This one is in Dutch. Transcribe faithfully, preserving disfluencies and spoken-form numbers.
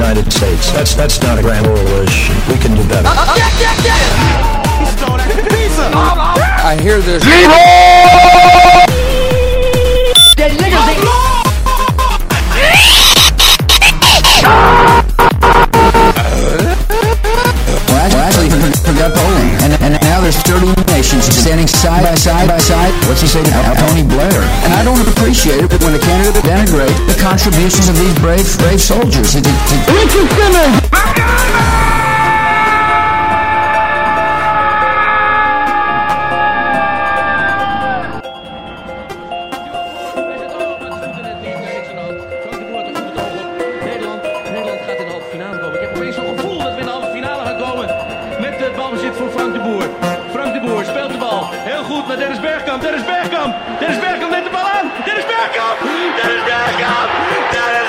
United States. That's that's not a grand coalition. We can do better. Uh, uh, yeah, yeah, yeah. He's throwing that pizza. I hear this. Dead niggas. Well, actually, we forgot Poland, and, and now there's thirty nations standing side by side by side. What's he say to Tony Blair? And I don't appreciate it when a candidate denigrate the contributions of these brave, brave soldiers. It, it, it, Richard Simmons! Voor Frank de Boer. Frank de Boer speelt de bal. Heel goed naar Dennis Bergkamp. Dennis Bergkamp. Dennis Bergkamp neemt de bal aan. Dennis Bergkamp. Dennis Bergkamp. Dennis